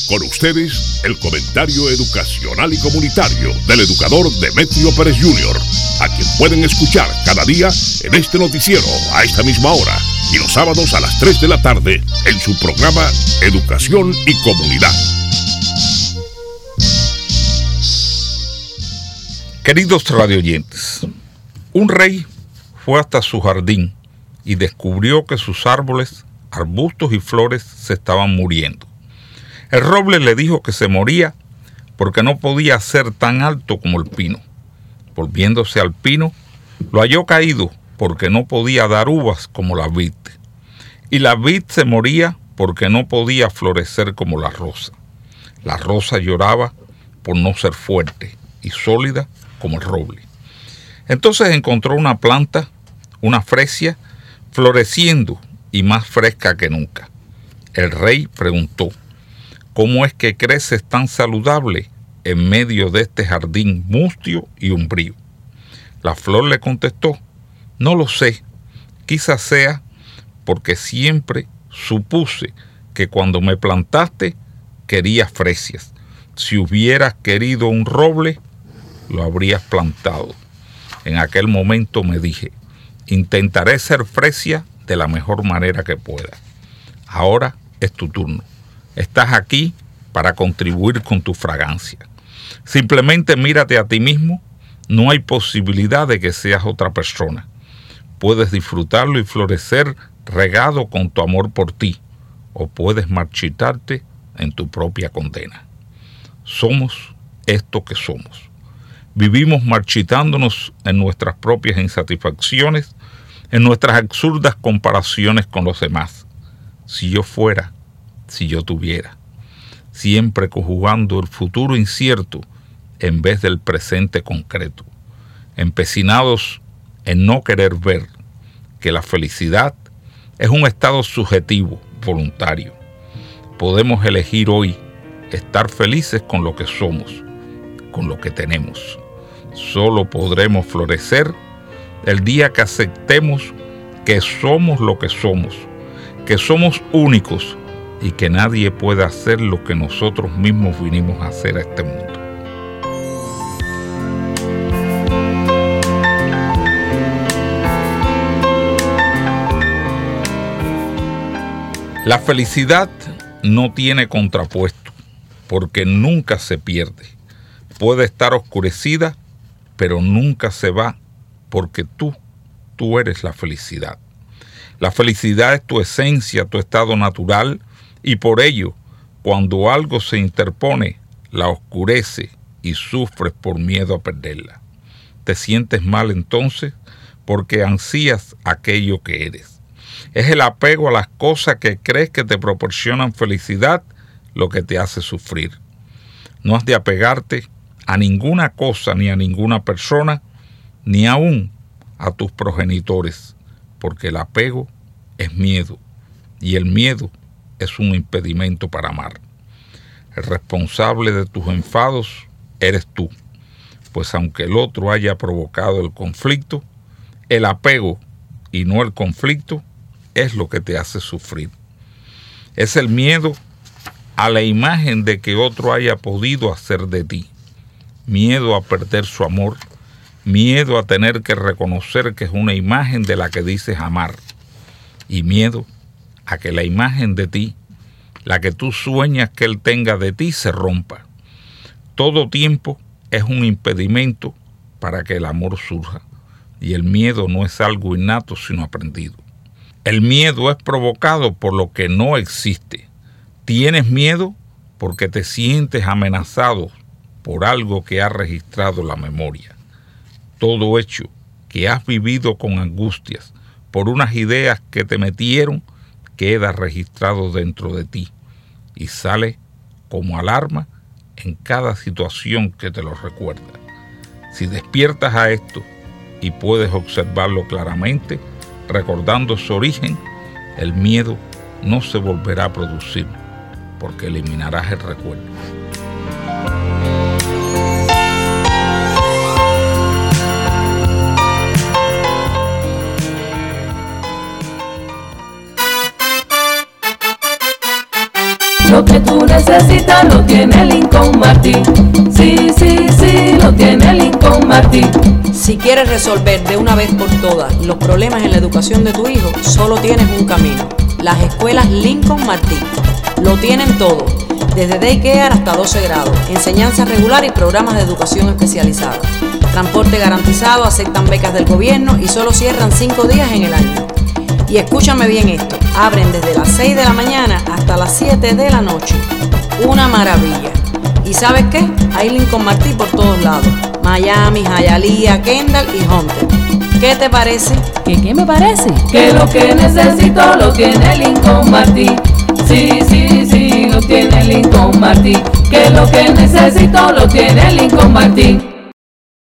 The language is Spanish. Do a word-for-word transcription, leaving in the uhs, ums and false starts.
Con ustedes, el comentario educacional y comunitario del educador Demetrio Pérez junior, a quien pueden escuchar cada día en este noticiero a esta misma hora y los sábados a las tres de la tarde en su programa Educación y Comunidad. Queridos radioyentes, un rey fue hasta su jardín y descubrió que sus árboles, arbustos y flores se estaban muriendo. El roble le dijo que se moría porque no podía ser tan alto como el pino. Volviéndose al pino, lo halló caído porque no podía dar uvas como la vid. Y la vid se moría porque no podía florecer como la rosa. La rosa lloraba por no ser fuerte y sólida como el roble. Entonces encontró una planta, una fresia, floreciendo y más fresca que nunca. El rey preguntó: ¿cómo es que creces tan saludable en medio de este jardín mustio y umbrío? La flor le contestó: no lo sé, quizás sea porque siempre supuse que cuando me plantaste querías fresias. Si hubieras querido un roble, lo habrías plantado. En aquel momento me dije: intentaré ser fresia de la mejor manera que pueda. Ahora es tu turno. Estás aquí para contribuir con tu fragancia. Simplemente mírate a ti mismo. No hay posibilidad de que seas otra persona. Puedes disfrutarlo y florecer regado con tu amor por ti, o puedes marchitarte en tu propia condena. Somos esto que somos. Vivimos marchitándonos en nuestras propias insatisfacciones, en nuestras absurdas comparaciones con los demás. Si yo fuera, si yo tuviera, siempre conjugando el futuro incierto en vez del presente concreto, empecinados en no querer ver que la felicidad es un estado subjetivo, voluntario. Podemos elegir hoy estar felices con lo que somos, con lo que tenemos. Solo podremos florecer el día que aceptemos que somos lo que somos, que somos únicos y que nadie puede hacer lo que nosotros mismos vinimos a hacer a este mundo. La felicidad no tiene contrapuesto, porque nunca se pierde. Puede estar oscurecida, pero nunca se va, porque tú, tú eres la felicidad. La felicidad es tu esencia, tu estado natural, y por ello, cuando algo se interpone, la oscurece y sufres por miedo a perderla. Te sientes mal entonces porque ansías aquello que eres. Es el apego a las cosas que crees que te proporcionan felicidad lo que te hace sufrir. No has de apegarte a ninguna cosa ni a ninguna persona, ni aún a tus progenitores, porque el apego es miedo y el miedo es un impedimento para amar. El responsable de tus enfados eres tú, pues aunque el otro haya provocado el conflicto, el apego y no el conflicto es lo que te hace sufrir. Es el miedo a la imagen de que otro haya podido hacer de ti, miedo a perder su amor, miedo a tener que reconocer que es una imagen de la que dices amar, y miedo a que la imagen de ti, la que tú sueñas que él tenga de ti, se rompa. Todo tiempo es un impedimento para que el amor surja, y el miedo no es algo innato sino aprendido. El miedo es provocado por lo que no existe. Tienes miedo porque te sientes amenazado por algo que ha registrado la memoria. Todo hecho que has vivido con angustias por unas ideas que te metieron queda registrado dentro de ti y sale como alarma en cada situación que te lo recuerda. Si despiertas a esto y puedes observarlo claramente, recordando su origen, el miedo no se volverá a producir, porque eliminarás el recuerdo. Lo que tú necesitas lo tiene Lincoln Martin. Sí, sí, sí, lo tiene Lincoln Martin. Si quieres resolver de una vez por todas los problemas en la educación de tu hijo, solo tienes un camino: las escuelas Lincoln Martin. Lo tienen todo, desde daycare hasta doce grados, enseñanza regular y programas de educación especializada. Transporte garantizado, aceptan becas del gobierno y solo cierran cinco días en el año. Y escúchame bien esto, abren desde las seis de la mañana hasta las siete de la noche. Una maravilla. ¿Y sabes qué? Hay Lincoln Martin por todos lados: Miami, Hialeah, Kendall y Hunter. ¿Qué te parece? ¿Qué, qué me parece? Que lo que necesito lo tiene Lincoln Martin. Sí, sí, sí, lo tiene Lincoln Martin. Que lo que necesito lo tiene Lincoln Martin.